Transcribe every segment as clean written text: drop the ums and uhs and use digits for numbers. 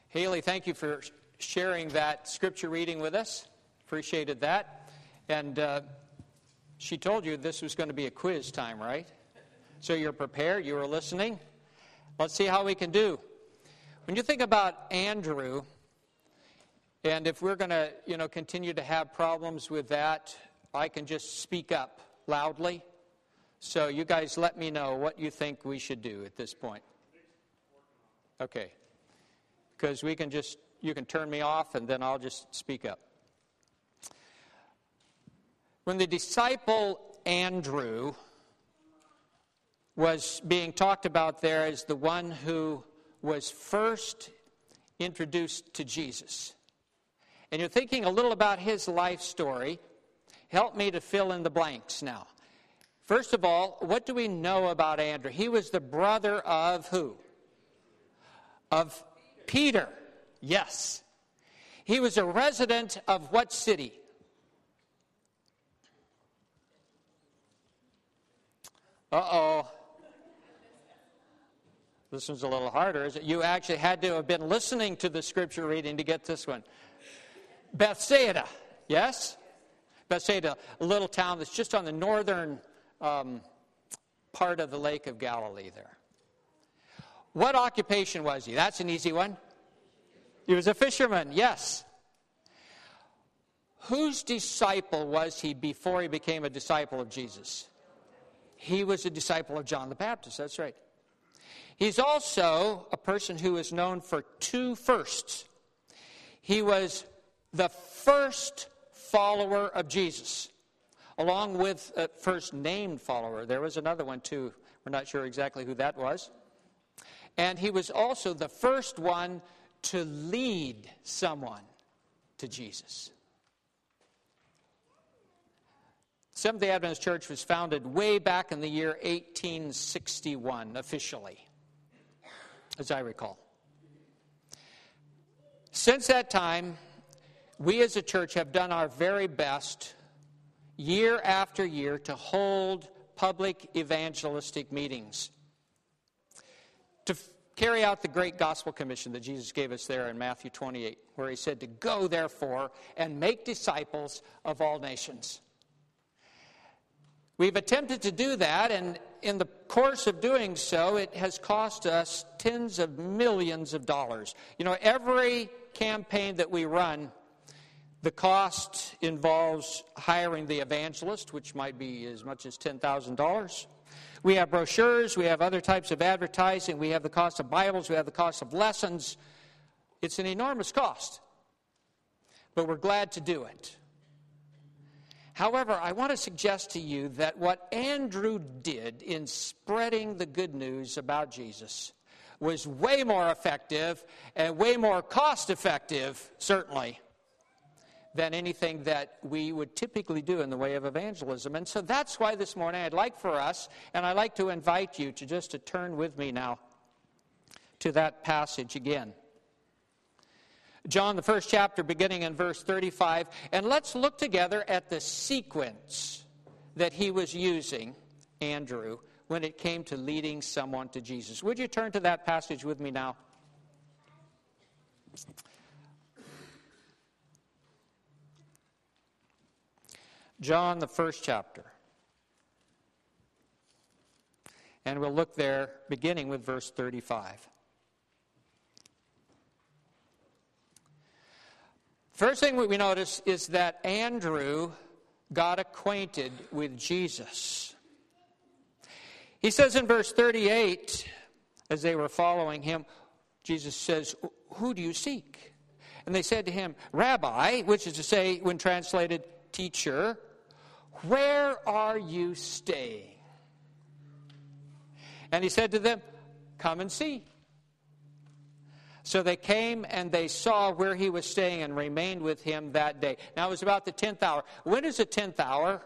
Haley, thank you for sharing that scripture reading with us. Appreciated that. And she told you this was going to be a quiz time, right? So you're prepared, you were listening. Let's see how we can do. When you think about Andrew, and if we're going to, continue to have problems with that, I can just speak up loudly. So you guys let me know what you think we should do at this point. Okay. Because you can turn me off and then I'll just speak up. When the disciple Andrew was being talked about there as the one who was first introduced to Jesus, and you're thinking a little about his life story, help me to fill in the blanks now. First of all, what do we know about Andrew? He was the brother of who? Of Peter. Yes. He was a resident of what city? Uh-oh. This one's a little harder, is it? You actually had to have been listening to the scripture reading to get this one. Bethsaida. Yes? Bethsaida, a little town that's just on the northern part of the Lake of Galilee there. What occupation was he? That's an easy one. He was a fisherman, yes. Whose disciple was he before he became a disciple of Jesus? He was a disciple of John the Baptist, that's right. He's also a person who is known for two firsts. He was the first follower of Jesus, along with a first named follower. There was another one too. We're not sure exactly who that was. And he was also the first one to lead someone to Jesus. Seventh-day Adventist Church was founded way back in the year 1861, officially, as I recall. Since that time, we as a church have done our very best, year after year, to hold public evangelistic meetings, to carry out the great gospel commission that Jesus gave us there in Matthew 28, where he said to go, therefore, and make disciples of all nations. We've attempted to do that, and in the course of doing so, it has cost us tens of millions of dollars. Every campaign that we run, the cost involves hiring the evangelist, which might be as much as $10,000. We have brochures, we have other types of advertising, we have the cost of Bibles, we have the cost of lessons. It's an enormous cost, but we're glad to do it. However, I want to suggest to you that what Andrew did in spreading the good news about Jesus was way more effective and way more cost-effective, certainly, than anything that we would typically do in the way of evangelism. And so that's why this morning I'd like for us, and I'd like to invite you to turn with me now to that passage again. John, the first chapter, beginning in verse 35. And let's look together at the sequence that he was using, Andrew, when it came to leading someone to Jesus. Would you turn to that passage with me now? John, the first chapter. And we'll look there, beginning with verse 35. First thing we notice is that Andrew got acquainted with Jesus. He says in verse 38, as they were following him, Jesus says, "Who do you seek?" And they said to him, "Rabbi," which is to say, when translated, teacher, "where are you staying?" And he said to them, "Come and see." So they came and they saw where he was staying and remained with him that day. Now it was about the 10th hour. When is the 10th hour?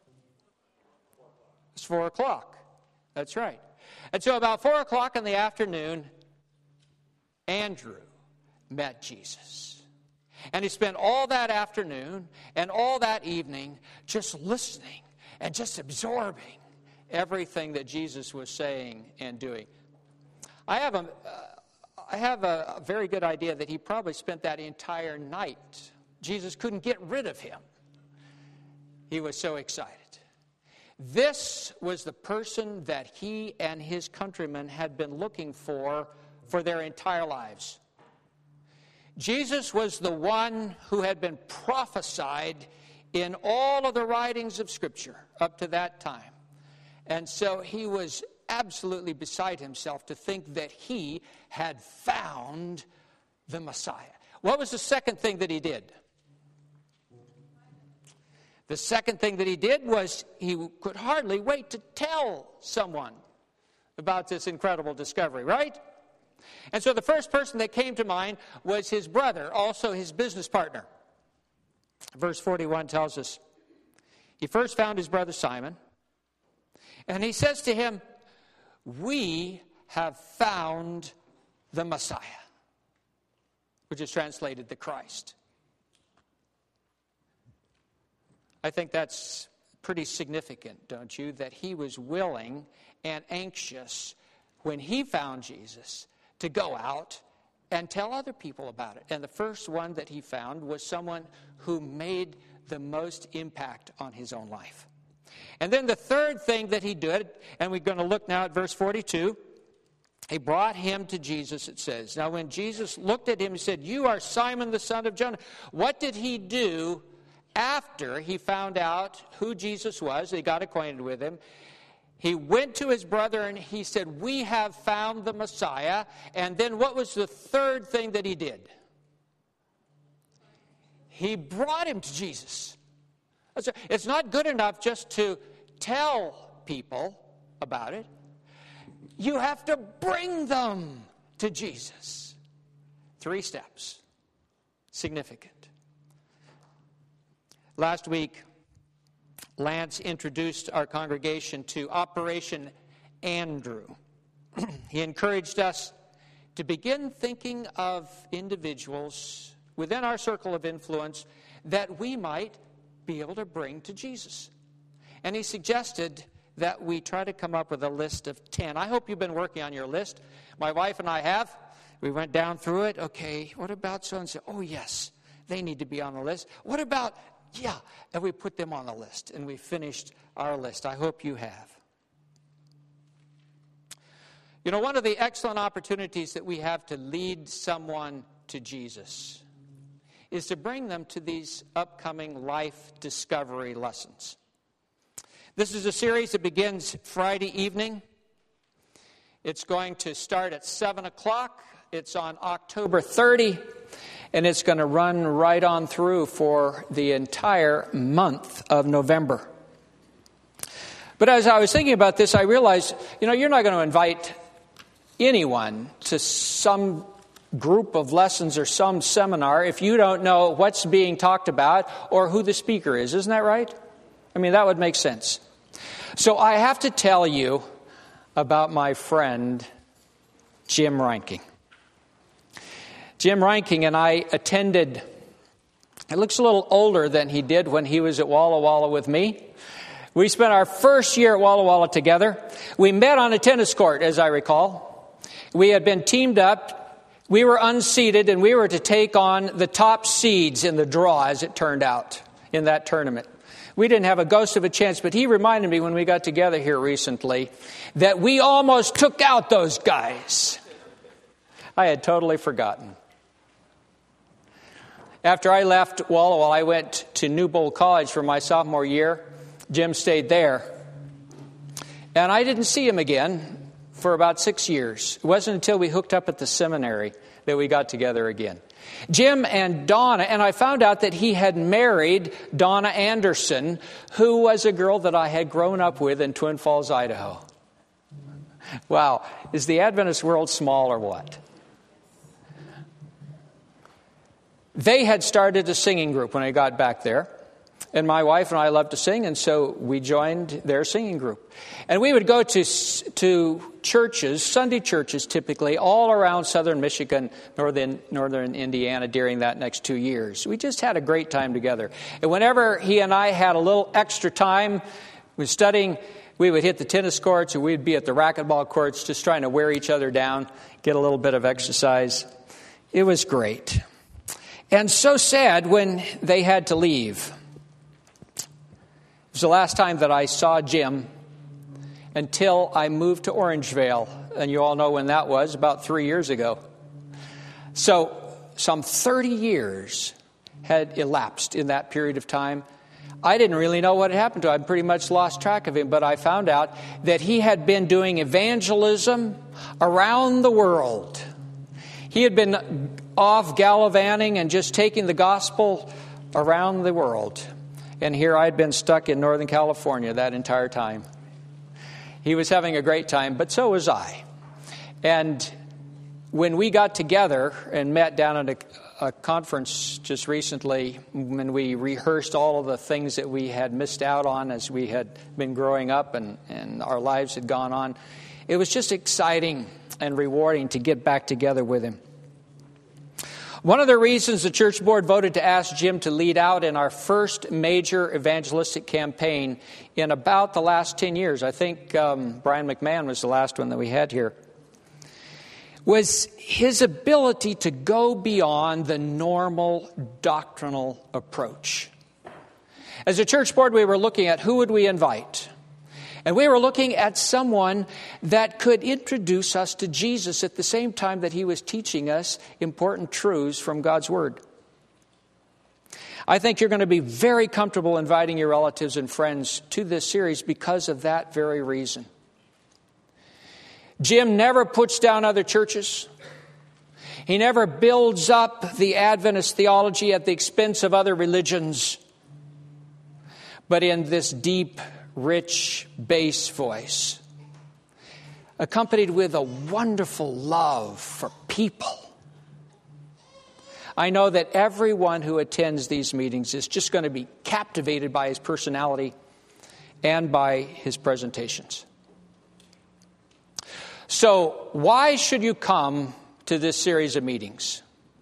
It's 4 o'clock. That's right. And so about 4 o'clock in the afternoon, Andrew met Jesus. And he spent all that afternoon and all that evening just listening and just absorbing everything that Jesus was saying and doing. I have I have a very good idea that he probably spent that entire night. Jesus couldn't get rid of him. He was so excited. This was the person that he and his countrymen had been looking for their entire lives. Jesus was the one who had been prophesied in all of the writings of Scripture up to that time. And so he was absolutely beside himself to think that he had found the Messiah. What was the second thing that he did? The second thing that he did was he could hardly wait to tell someone about this incredible discovery, right? And so the first person that came to mind was his brother, also his business partner. Verse 41 tells us, he first found his brother Simon, and he says to him, "We have found the Messiah," which is translated the Christ. I think that's pretty significant, don't you? That he was willing and anxious when he found Jesus to go out and tell other people about it. And the first one that he found was someone who made the most impact on his own life. And then the third thing that he did, and we're going to look now at verse 42, he brought him to Jesus, it says. Now when Jesus looked at him, he said, "You are Simon the son of Jonah." What did he do after he found out who Jesus was? He got acquainted with him. He went to his brother and he said, "We have found the Messiah." And then what was the third thing that he did? He brought him to Jesus. It's not good enough just to tell people about it. You have to bring them to Jesus. 3 steps. Significant. Last week, Lance introduced our congregation to Operation Andrew. He encouraged us to begin thinking of individuals within our circle of influence that we might be able to bring to Jesus. And he suggested that we try to come up with a list of 10. I hope you've been working on your list. My wife and I have. We went down through it. Okay, what about so-and-so? Oh, yes, they need to be on the list. What about, yeah, and we put them on the list, and we finished our list. I hope you have. You know, one of the excellent opportunities that we have to lead someone to Jesus is to bring them to these upcoming life discovery lessons. This is a series that begins Friday evening. It's going to start at 7 o'clock. It's on October 30, and it's going to run right on through for the entire month of November. But as I was thinking about this, I realized, you're not going to invite anyone to some group of lessons or some seminar if you don't know what's being talked about or who the speaker is. Isn't that right? I mean, that would make sense. So I have to tell you about my friend, Jim Reinking. Jim Reinking and I attended, he looks a little older than he did when he was at Walla Walla with me. We spent our first year at Walla Walla together. We met on a tennis court, as I recall. We had been teamed up. We were unseeded, and we were to take on the top seeds in the draw, as it turned out, in that tournament. We didn't have a ghost of a chance, but he reminded me when we got together here recently that we almost took out those guys. I had totally forgotten. After I left Walla Walla, I went to Newbold College for my sophomore year. Jim stayed there. And I didn't see him again for about 6 years. It wasn't until we hooked up at the seminary that we got together again. Jim and Donna, and I found out that he had married Donna Anderson, who was a girl that I had grown up with in Twin Falls, Idaho. Wow, is the Adventist world small or what? They had started a singing group when I got back there. And my wife and I loved to sing, and so we joined their singing group. And we would go to churches, Sunday churches typically, all around southern Michigan, northern Indiana during that next 2 years. We just had a great time together. And whenever he and I had a little extra time We were studying, we would hit the tennis courts or we'd be at the racquetball courts just trying to wear each other down, get a little bit of exercise. It was great. And so sad when they had to leave. It was the last time that I saw Jim until I moved to Orangevale. And you all know when that was, about 3 years ago. So some 30 years had elapsed in that period of time. I didn't really know what had happened to him. I pretty much lost track of him, but I found out that he had been doing evangelism around the world. He had been off gallivanting and just taking the gospel around the world. And here I'd been stuck in Northern California that entire time. He was having a great time, but so was I. And when we got together and met down at a conference just recently, when we rehearsed all of the things that we had missed out on as we had been growing up and our lives had gone on, it was just exciting and rewarding to get back together with him. One of the reasons the church board voted to ask Jim to lead out in our first major evangelistic campaign in about the last 10 years, I think Brian McMahon was the last one that we had here, was his ability to go beyond the normal doctrinal approach. As a church board, we were looking at who would we invite. And we were looking at someone that could introduce us to Jesus at the same time that he was teaching us important truths from God's Word. I think you're going to be very comfortable inviting your relatives and friends to this series because of that very reason. Jim never puts down other churches. He never builds up the Adventist theology at the expense of other religions. But in this deep, rich bass voice, accompanied with a wonderful love for people. I know that everyone who attends these meetings is just going to be captivated by his personality and by his presentations. So, why should you come to this series of meetings?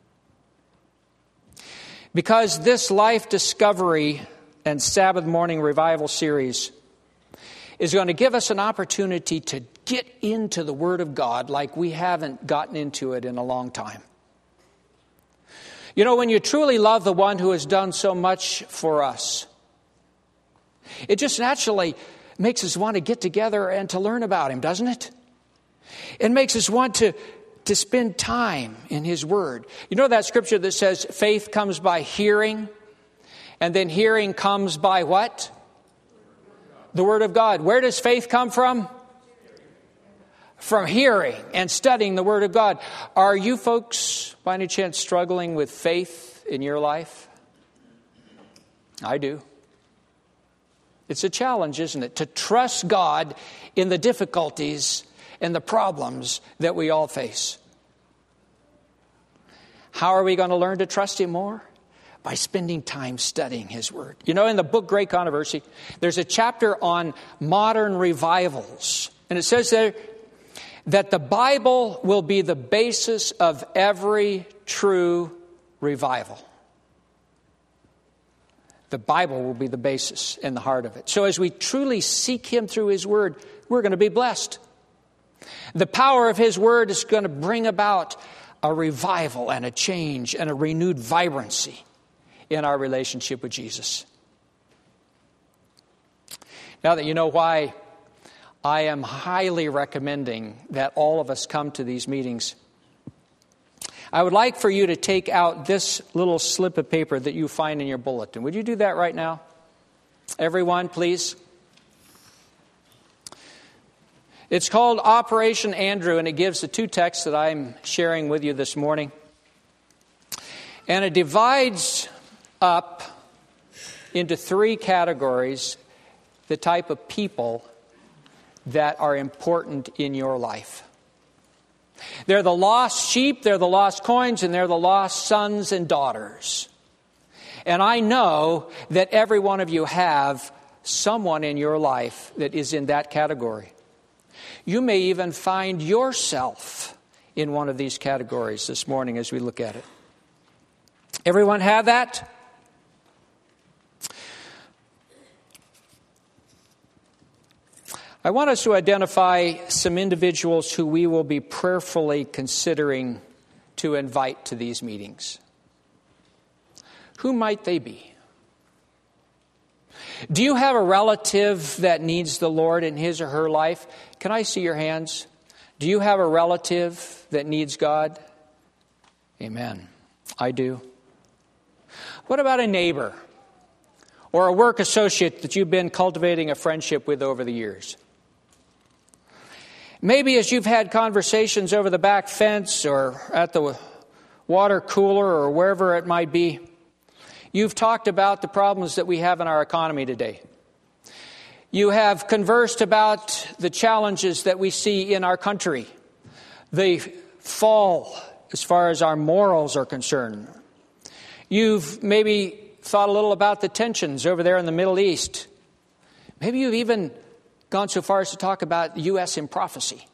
Because this Life Discovery and Sabbath Morning Revival series is going to give us an opportunity to get into the Word of God like we haven't gotten into it in a long time. You know, when you truly love the one who has done so much for us, it just naturally makes us want to get together and to learn about him, doesn't it? It makes us want to spend time in his Word. You know that scripture that says faith comes by hearing, and then hearing comes by what? The Word of God. Where does faith come from? From hearing and studying the Word of God. Are you folks, by any chance, struggling with faith in your life? I do. It's a challenge, isn't it? To trust God in the difficulties and the problems that we all face. How are we going to learn to trust him more? By spending time studying his Word. You know, in the book Great Controversy, there's a chapter on modern revivals. And it says there that the Bible will be the basis of every true revival. The Bible will be the basis and the heart of it. So as we truly seek him through his Word, we're going to be blessed. The power of his Word is going to bring about a revival and a change and a renewed vibrancy in our relationship with Jesus. Now that you know why I am highly recommending that all of us come to these meetings, I would like for you to take out this little slip of paper that you find in your bulletin. Would you do that right now? Everyone, please. It's called Operation Andrew, and it gives the two texts that I'm sharing with you this morning. And it divides up into three categories the type of people that are important in your life. They're the lost sheep, they're the lost coins, and they're the lost sons and daughters. And I know that every one of you have someone in your life that is in that category. You may even find yourself in one of these categories this morning as we look at it. Everyone have that? I want us to identify some individuals who we will be prayerfully considering to invite to these meetings. Who might they be? Do you have a relative that needs the Lord in his or her life? Can I see your hands? Do you have a relative that needs God? Amen. I do. What about a neighbor or a work associate that you've been cultivating a friendship with over the years? Maybe as you've had conversations over the back fence or at the water cooler or wherever it might be, you've talked about the problems that we have in our economy today. You have conversed about the challenges that we see in our country, the fall as far as our morals are concerned. You've maybe thought a little about the tensions over there in the Middle East. Maybe you've even gone so far as to talk about the U.S. in prophecy.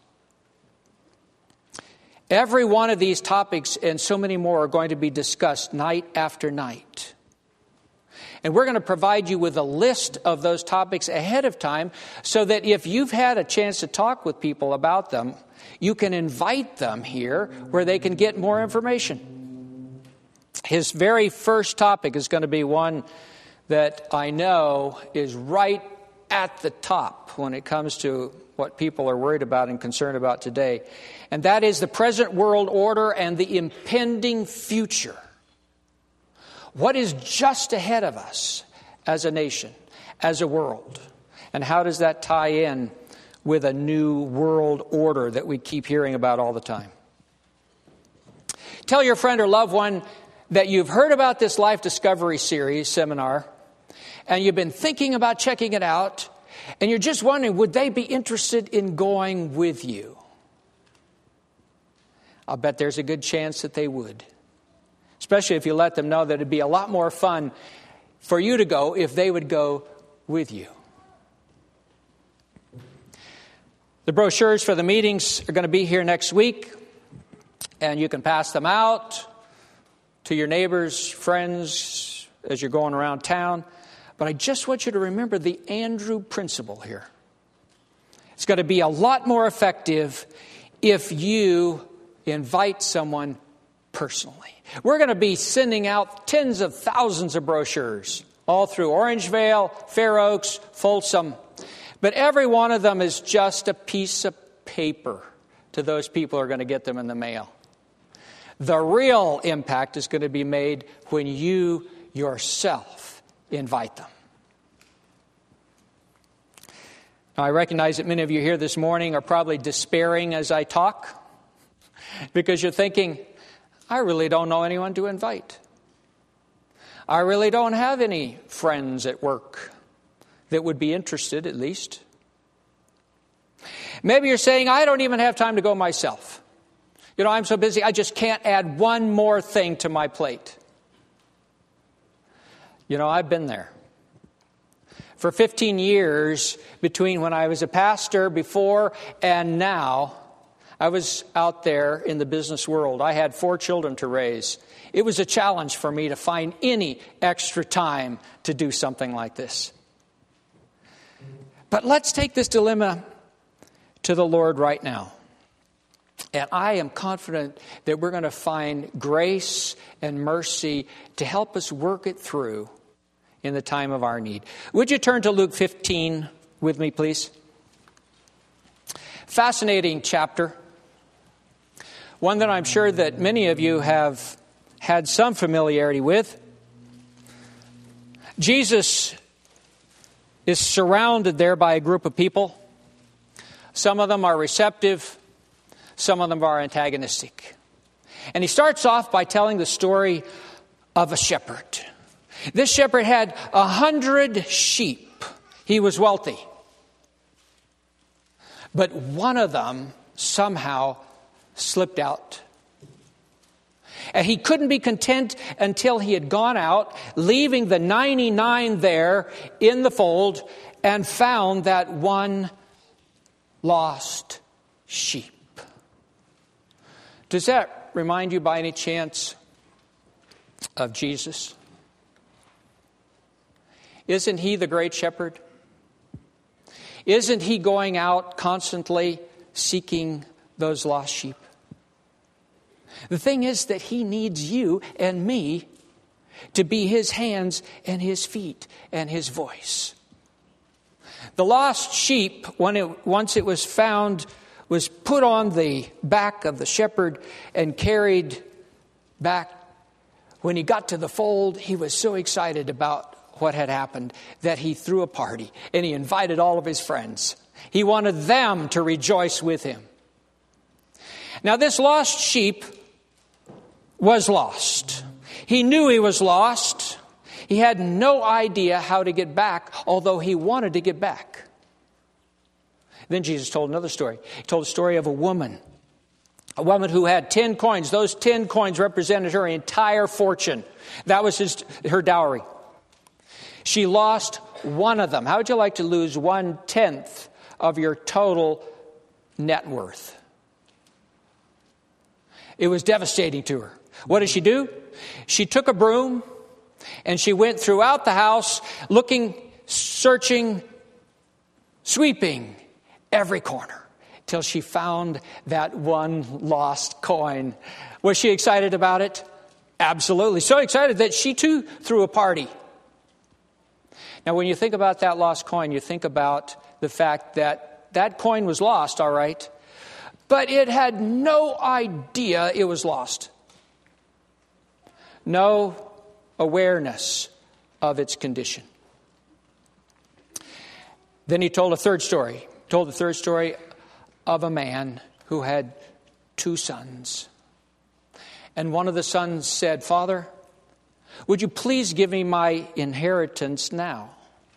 Every one of these topics and so many more are going to be discussed night after night. And we're going to provide you with a list of those topics ahead of time so that if you've had a chance to talk with people about them, you can invite them here where they can get more information. His very first topic is going to be one that I know is right at the top when it comes to what people are worried about and concerned about today. And that is the present world order and the impending future. What is just ahead of us as a nation, as a world? And how does that tie in with a new world order that we keep hearing about all the time? Tell your friend or loved one that you've heard about this Life Discovery Series seminar, and you've been thinking about checking it out, and you're just wondering, would they be interested in going with you? I'll bet there's a good chance that they would. Especially if you let them know that it'd be a lot more fun for you to go if they would go with you. The brochures for the meetings are going to be here next week, and you can pass them out to your neighbors, friends, as you're going around town. But I just want you to remember the Andrew principle here. It's going to be a lot more effective if you invite someone personally. We're going to be sending out tens of thousands of brochures all through Orangevale, Fair Oaks, Folsom. But every one of them is just a piece of paper to those people who are going to get them in the mail. The real impact is going to be made when you yourself invite them. Now, I recognize that many of you here this morning are probably despairing as I talk because you're thinking, I really don't know anyone to invite. I really don't have any friends at work that would be interested, at least. Maybe you're saying, I don't even have time to go myself. You know, I'm so busy, I just can't add one more thing to my plate. You know, I've been there. For 15 years, between when I was a pastor before and now, I was out there in the business world. I had 4 children to raise. It was a challenge for me to find any extra time to do something like this. But let's take this dilemma to the Lord right now. And I am confident that we're going to find grace and mercy to help us work it through in the time of our need. Would you turn to Luke 15 with me, please? Fascinating chapter. One that I'm sure that many of you have had some familiarity with. Jesus is surrounded there by a group of people. Some of them are receptive. Some of them are antagonistic. And he starts off by telling the story of a shepherd. This shepherd had 100 sheep. He was wealthy. But one of them somehow slipped out. And he couldn't be content until he had gone out, leaving the 99 there in the fold, and found that one lost sheep. Does that remind you by any chance of Jesus? Isn't he the great shepherd? Isn't he going out constantly seeking those lost sheep? The thing is that he needs you and me to be his hands and his feet and his voice. The lost sheep, once it was found, was put on the back of the shepherd and carried back. When he got to the fold, he was so excited about what had happened that he threw a party and he invited all of his friends. He wanted them to rejoice with him. Now, this lost sheep was lost. He knew he was lost. He had no idea how to get back, although he wanted to get back. Then Jesus told another story. He told a story of a woman who had 10 coins. Those 10 coins represented her entire fortune. That was her dowry. She lost one of them. How would you like to lose 1/10 of your total net worth? It was devastating to her. What did she do? She took a broom and she went throughout the house looking, searching, sweeping every corner till she found that one lost coin. Was she excited about it? Absolutely. So excited that she too threw a party. Now, when you think about that lost coin, you think about the fact that that coin was lost, all right, but it had no idea it was lost. No awareness of its condition. Then he told a third story. He told the third story of a man who had 2 sons. And one of the sons said, "Father, would you please give me my inheritance now?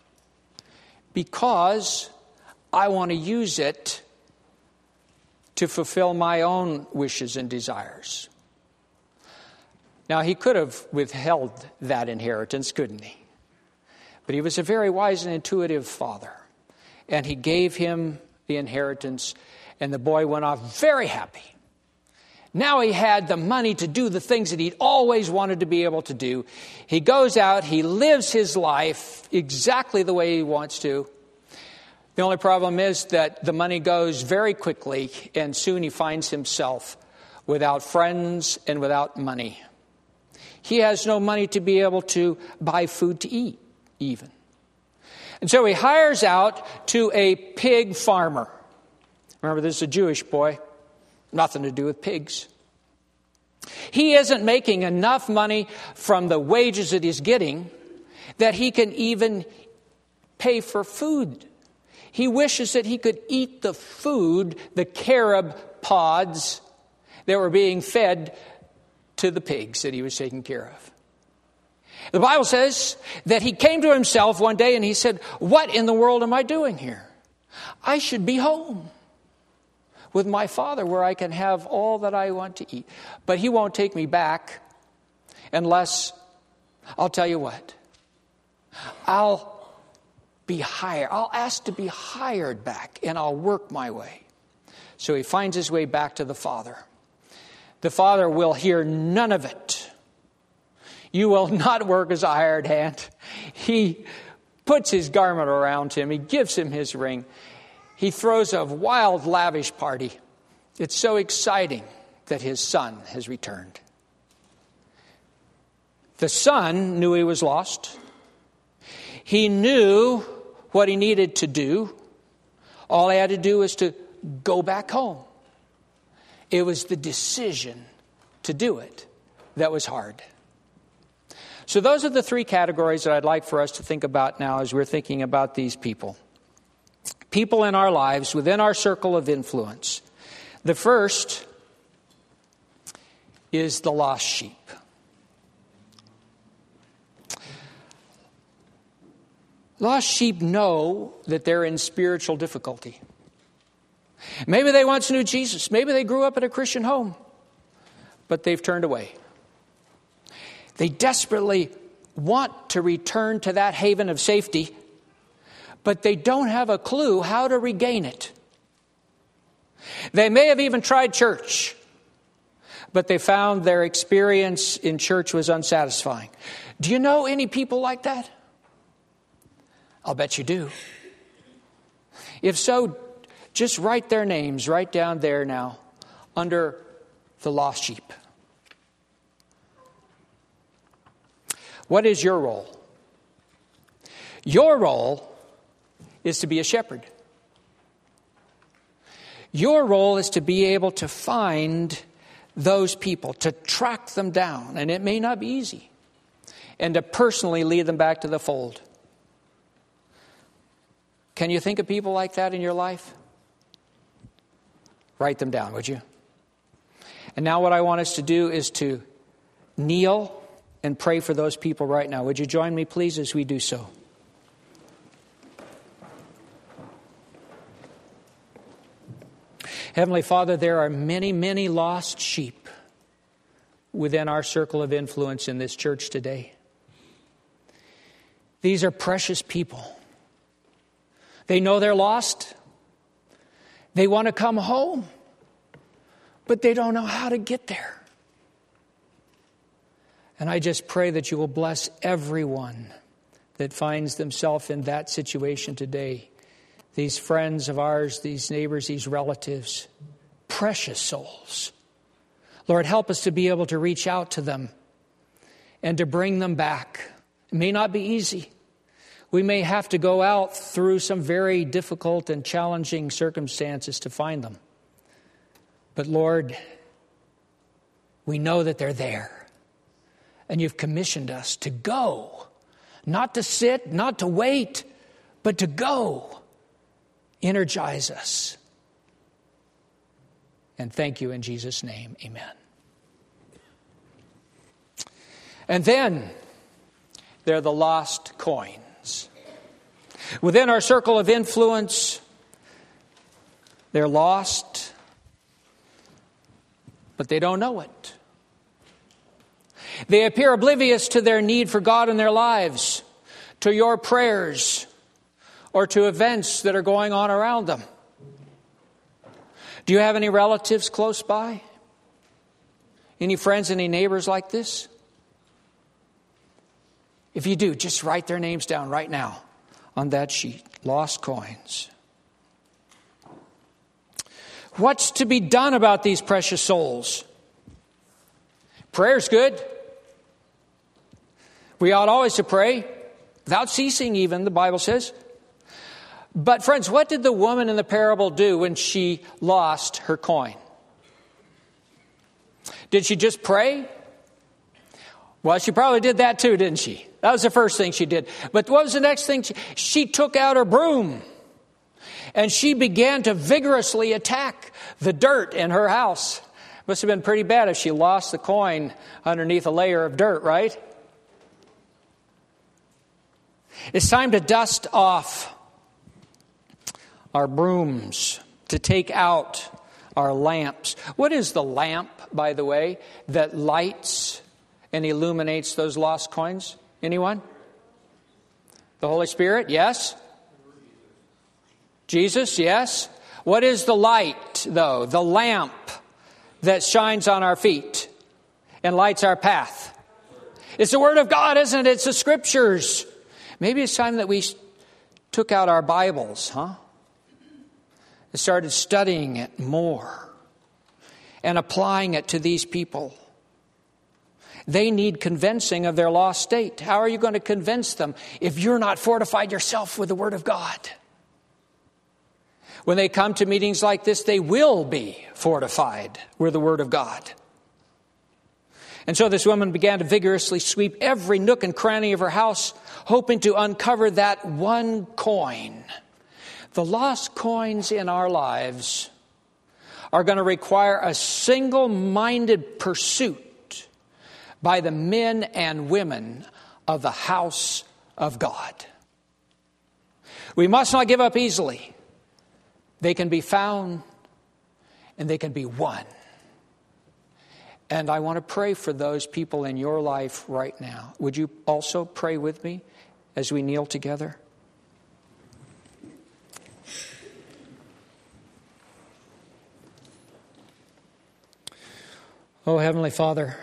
Because I want to use it to fulfill my own wishes and desires." Now, he could have withheld that inheritance, couldn't he? But he was a very wise and intuitive father. And he gave him the inheritance, and the boy went off very happy. Now he had the money to do the things that he'd always wanted to be able to do. He goes out, he lives his life exactly the way he wants to. The only problem is that the money goes very quickly, and soon he finds himself without friends and without money. He has no money to be able to buy food to eat, even. And so he hires out to a pig farmer. Remember, this is a Jewish boy. Nothing to do with pigs. He isn't making enough money from the wages that he's getting that he can even pay for food. He wishes that he could eat the food, the carob pods that were being fed to the pigs that he was taking care of. The Bible says that he came to himself one day and he said, "What in the world am I doing here? I should be home with my Father where I can have all that I want to eat. But he won't take me back unless, I'll tell you what, I'll be hired. I'll ask to be hired back and I'll work my way." So he finds his way back to the Father. The Father will hear none of it. "You will not work as a hired hand." He puts his garment around him. He gives him his ring. He throws a wild, lavish party. It's so exciting that his son has returned. The son knew he was lost. He knew what he needed to do. All he had to do was to go back home. It was the decision to do it that was hard. So those are the 3 categories that I'd like for us to think about now as we're thinking about these people. People in our lives, within our circle of influence. The first is the lost sheep. Lost sheep know that they're in spiritual difficulty. Maybe they once knew Jesus. Maybe they grew up in a Christian home. But they've turned away. They desperately want to return to that haven of safety, but they don't have a clue how to regain it. They may have even tried church, but they found their experience in church was unsatisfying. Do you know any people like that? I'll bet you do. If so, just write their names right down there now under the lost sheep. What is your role? Your role is to be a shepherd. Your role is to be able to find those people, to track them down, and it may not be easy, and to personally lead them back to the fold. Can you think of people like that in your life? Write them down, would you? And now what I want us to do is to kneel and pray for those people right now. Would you join me, please, as we do so? Heavenly Father, there are many, many lost sheep within our circle of influence in this church today. These are precious people. They know they're lost. They want to come home, but they don't know how to get there. And I just pray that you will bless everyone that finds themselves in that situation today. These friends of ours, these neighbors, these relatives, precious souls. Lord, help us to be able to reach out to them and to bring them back. It may not be easy. We may have to go out through some very difficult and challenging circumstances to find them. But Lord, we know that they're there. And you've commissioned us to go. Not to sit, not to wait, but to go. Energize us. And thank you in Jesus' name. Amen. And then there are the lost coins. Within our circle of influence, they're lost, but they don't know it. They appear oblivious to their need for God in their lives, to your prayers, or to events that are going on around them. Do you have any relatives close by? Any friends, any neighbors like this? If you do, just write their names down right now on that sheet. Lost coins. What's to be done about these precious souls? Prayer's good. We ought always to pray, without ceasing even, the Bible says. But friends, what did the woman in the parable do when she lost her coin? Did she just pray? Well, she probably did that too, didn't she? That was the first thing she did. But what was the next thing? She took out her broom and she began to vigorously attack the dirt in her house. Must have been pretty bad if she lost the coin underneath a layer of dirt, right? It's time to dust off our brooms, to take out our lamps. What is the lamp, by the way, that lights and illuminates those lost coins? Anyone? The Holy Spirit, yes. Jesus, yes. What is the light, though? The lamp that shines on our feet and lights our path. It's the Word of God, isn't it? It's the Scriptures. Maybe it's time that we took out our Bibles, and started studying it more and applying it to these people. They need convincing of their lost state. How are you going to convince them if you're not fortified yourself with the Word of God? When they come to meetings like this, they will be fortified with the Word of God. And so this woman began to vigorously sweep every nook and cranny of her house, hoping to uncover that one coin. The lost coins in our lives are going to require a single-minded pursuit by the men and women of the house of God. We must not give up easily. They can be found and they can be won. And I want to pray for those people in your life right now. Would you also pray with me as we kneel together? Oh, Heavenly Father,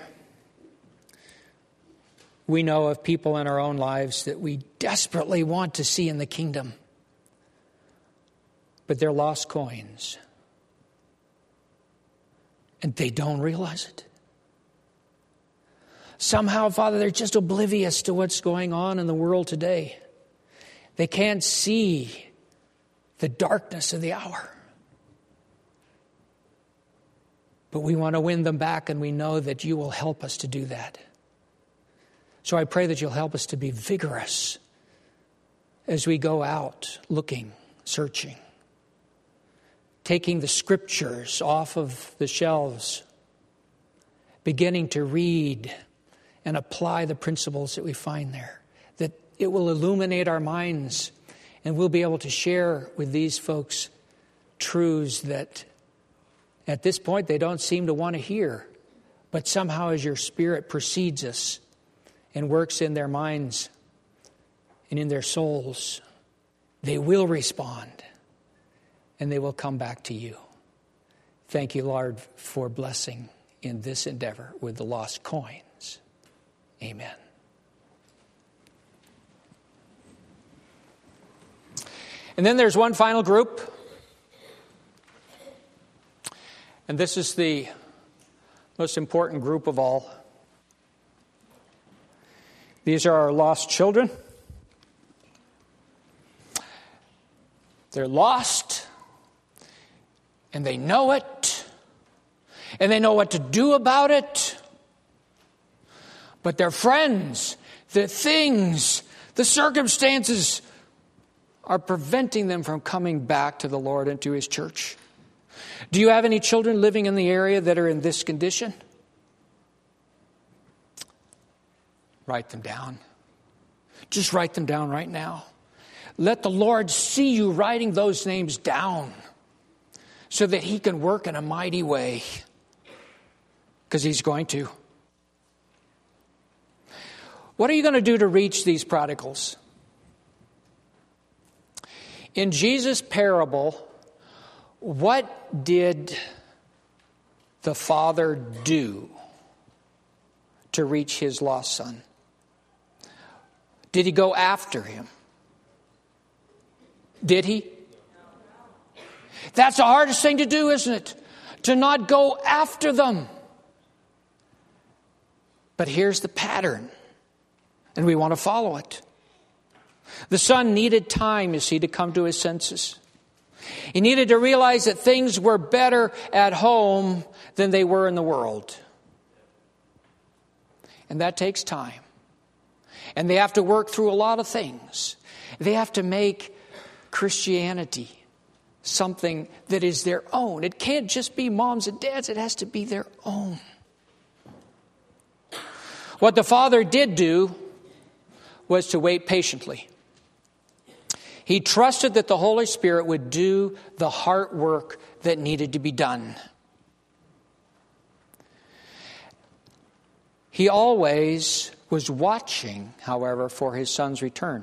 we know of people in our own lives that we desperately want to see in the kingdom. but they're lost coins. And they don't realize it. Somehow, Father, they're just oblivious to what's going on in the world today. They can't see the darkness of the hour. But we want to win them back, and we know that you will help us to do that. So I pray that you'll help us to be vigorous as we go out looking, searching, taking the scriptures off of the shelves, beginning to read and apply the principles that we find there, that it will illuminate our minds and we'll be able to share with these folks truths that at this point they don't seem to want to hear, but somehow as your Spirit precedes us and works in their minds and in their souls, they will respond and they will come back to you. Thank you, Lord, for blessing in this endeavor with the lost coins. Amen. And then there's one final group. And this is the most important group of all. These are our lost children. They're lost, and they know it, and they know what to do about it. But their friends, the things, the circumstances are preventing them from coming back to the Lord and to His church. Do you have any children living in the area that are in this condition? Write them down. Just write them down right now. Let the Lord see you writing those names down so that He can work in a mighty way. Because He's going to. What are you going to do to reach these prodigals? In Jesus' parable, what did the father do to reach his lost son? Did he go after him? Did he? That's the hardest thing to do, isn't it? To not go after them. But here's the pattern, and we want to follow it. The son needed time, you see, to come to his senses. He needed to realize that things were better at home than they were in the world. And that takes time. And they have to work through a lot of things. They have to make Christianity something that is their own. It can't just be moms and dads. It has to be their own. What the father did do was to wait patiently. He trusted that the Holy Spirit would do the heart work that needed to be done. He always was watching, however, for his son's return.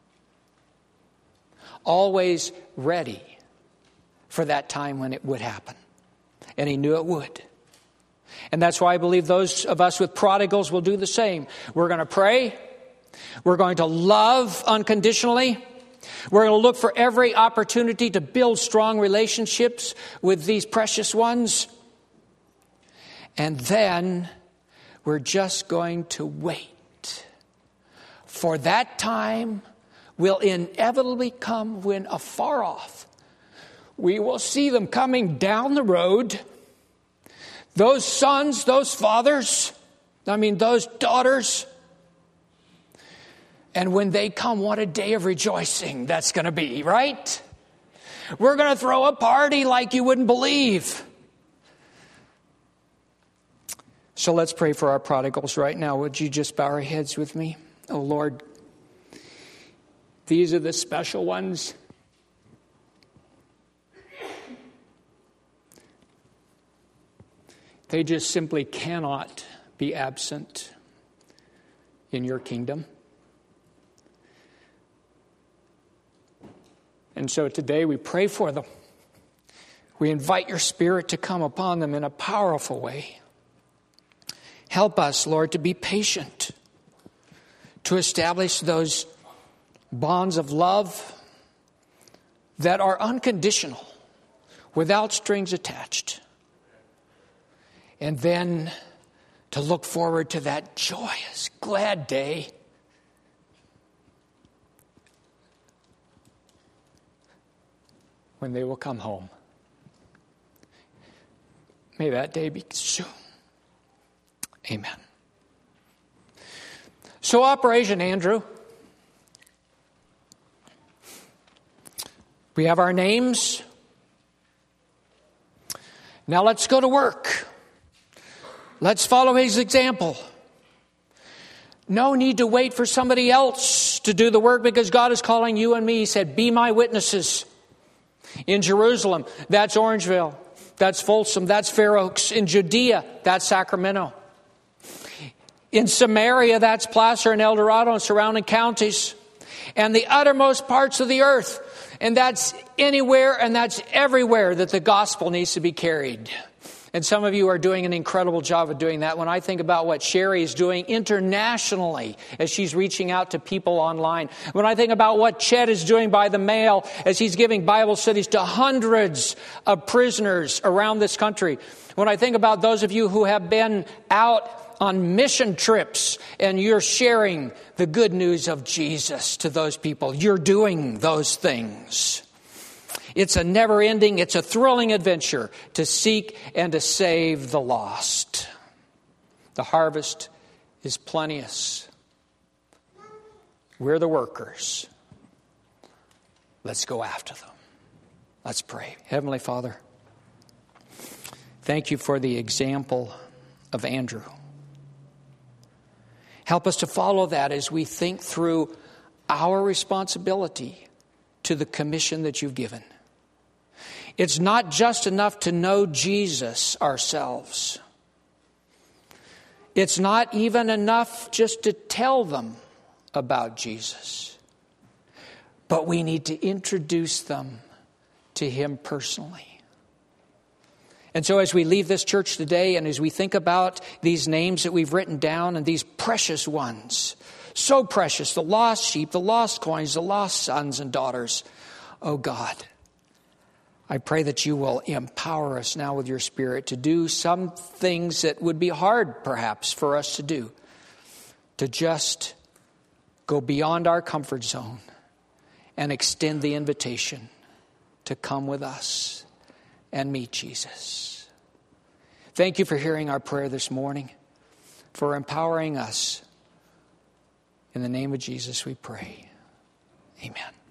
Always ready for that time when it would happen. And he knew it would. And that's why I believe those of us with prodigals will do the same. We're going to pray. We're going to love unconditionally. We're going to look for every opportunity to build strong relationships with these precious ones. And then we're just going to wait. For that time will inevitably come when afar off we will see them coming down the road. Those sons, those fathers, those daughters. And when they come, what a day of rejoicing that's going to be, right? We're going to throw a party like you wouldn't believe. So let's pray for our prodigals right now. Would you just bow our heads with me? Oh, Lord, these are the special ones. They just simply cannot be absent in your kingdom. And so today we pray for them. We invite your Spirit to come upon them in a powerful way. Help us, Lord, to be patient, to establish those bonds of love, that are unconditional, without strings attached. And then to look forward to that joyous, glad day when they will come home. May that day be soon. Amen. So, Operation Andrew. We have our names. Now let's go to work. Let's follow his example. No need to wait for somebody else to do the work because God is calling you and me. He said, be my witnesses. In Jerusalem, that's Orangeville. That's Folsom. That's Fair Oaks. In Judea, that's Sacramento. In Samaria, that's Placer and El Dorado and surrounding counties. And the uttermost parts of the earth. And that's anywhere and that's everywhere that the gospel needs to be carried. And some of you are doing an incredible job of doing that. When I think about what Sherry is doing internationally as she's reaching out to people online. When I think about what Chet is doing by the mail as he's giving Bible studies to hundreds of prisoners around this country. When I think about those of you who have been out on mission trips and you're sharing the good news of Jesus to those people. You're doing those things. It's a never-ending, it's a thrilling adventure to seek and to save the lost. The harvest is plenteous. We're the workers. Let's go after them. Let's pray. Heavenly Father, thank you for the example of Andrew. Help us to follow that as we think through our responsibility to the commission that you've given. It's not just enough to know Jesus ourselves. It's not even enough just to tell them about Jesus. But we need to introduce them to him personally. And so as we leave this church today and as we think about these names that we've written down and these precious ones, so precious, the lost sheep, the lost coins, the lost sons and daughters, oh God, I pray that you will empower us now with your Spirit to do some things that would be hard perhaps for us to do, to just go beyond our comfort zone and extend the invitation to come with us and meet Jesus. Thank you for hearing our prayer this morning, for empowering us. In the name of Jesus we pray. Amen.